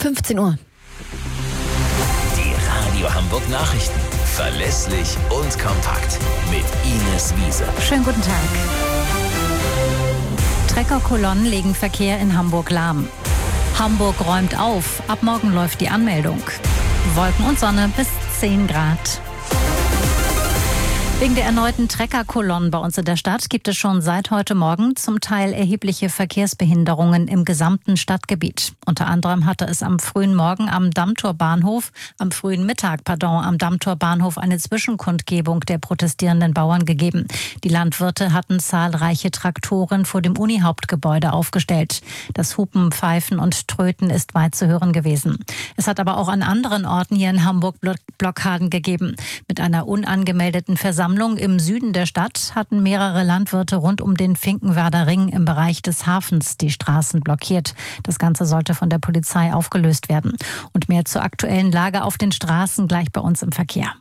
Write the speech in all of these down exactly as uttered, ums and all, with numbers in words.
fünfzehn Uhr. Die Radio Hamburg Nachrichten. Verlässlich und kompakt. Mit Ines Wiese. Schönen guten Tag. Treckerkolonnen legen Verkehr in Hamburg lahm. Hamburg räumt auf. Ab morgen läuft die Anmeldung. Wolken und Sonne bis zehn Grad. Wegen der erneuten Treckerkolonnen bei uns in der Stadt gibt es schon seit heute Morgen zum Teil erhebliche Verkehrsbehinderungen im gesamten Stadtgebiet. Unter anderem hatte es am frühen Morgen am Dammtorbahnhof, am frühen Mittag, pardon, am Dammtorbahnhof eine Zwischenkundgebung der protestierenden Bauern gegeben. Die Landwirte hatten zahlreiche Traktoren vor dem Uni-Hauptgebäude aufgestellt. Das Hupen, Pfeifen und Tröten ist weit zu hören gewesen. Es hat aber auch an anderen Orten hier in Hamburg Blockaden gegeben. Mit einer unangemeldeten Versammlung im Süden der Stadt hatten mehrere Landwirte rund um den Finkenwerder Ring im Bereich des Hafens die Straßen blockiert. Das Ganze sollte von der Polizei aufgelöst werden. Und mehr zur aktuellen Lage auf den Straßen gleich bei uns im Verkehr.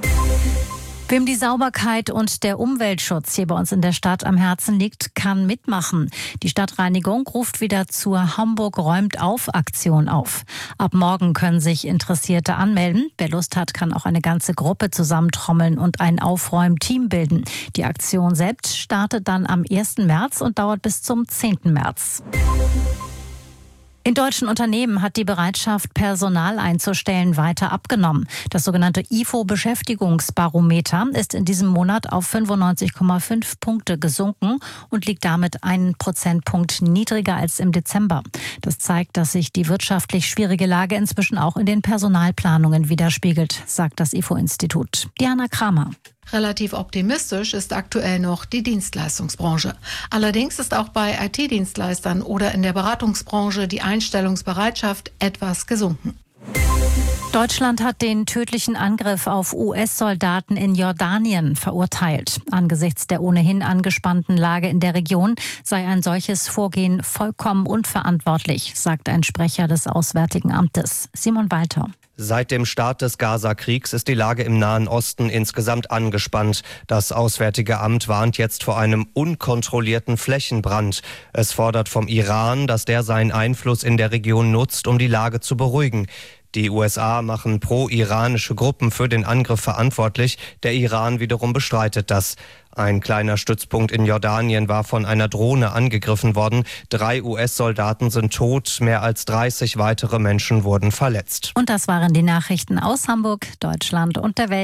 Wem die Sauberkeit und der Umweltschutz hier bei uns in der Stadt am Herzen liegt, kann mitmachen. Die Stadtreinigung ruft wieder zur Hamburg räumt auf Aktion auf. Ab morgen können sich Interessierte anmelden. Wer Lust hat, kann auch eine ganze Gruppe zusammentrommeln und ein Aufräumteam bilden. Die Aktion selbst startet dann am ersten März und dauert bis zum zehnten März. In deutschen Unternehmen hat die Bereitschaft, Personal einzustellen, weiter abgenommen. Das sogenannte I F O-Beschäftigungsbarometer ist in diesem Monat auf fünfundneunzig Komma fünf Punkte gesunken und liegt damit einen Prozentpunkt niedriger als im Dezember. Das zeigt, dass sich die wirtschaftlich schwierige Lage inzwischen auch in den Personalplanungen widerspiegelt, sagt das I F O-Institut. Diana Kramer. Relativ optimistisch ist aktuell noch die Dienstleistungsbranche. Allerdings ist auch bei I T-Dienstleistern oder in der Beratungsbranche die Einstellungsbereitschaft etwas gesunken. Deutschland hat den tödlichen Angriff auf U S-Soldaten in Jordanien verurteilt. Angesichts der ohnehin angespannten Lage in der Region sei ein solches Vorgehen vollkommen unverantwortlich, sagt ein Sprecher des Auswärtigen Amtes. Simon Walter. Seit dem Start des Gaza-Kriegs ist die Lage im Nahen Osten insgesamt angespannt. Das Auswärtige Amt warnt jetzt vor einem unkontrollierten Flächenbrand. Es fordert vom Iran, dass der seinen Einfluss in der Region nutzt, um die Lage zu beruhigen. Die U S A machen pro-iranische Gruppen für den Angriff verantwortlich. Der Iran wiederum bestreitet das. Ein kleiner Stützpunkt in Jordanien war von einer Drohne angegriffen worden. Drei U S-Soldaten sind tot, mehr als dreißig weitere Menschen wurden verletzt. Und das waren die Nachrichten aus Hamburg, Deutschland und der Welt.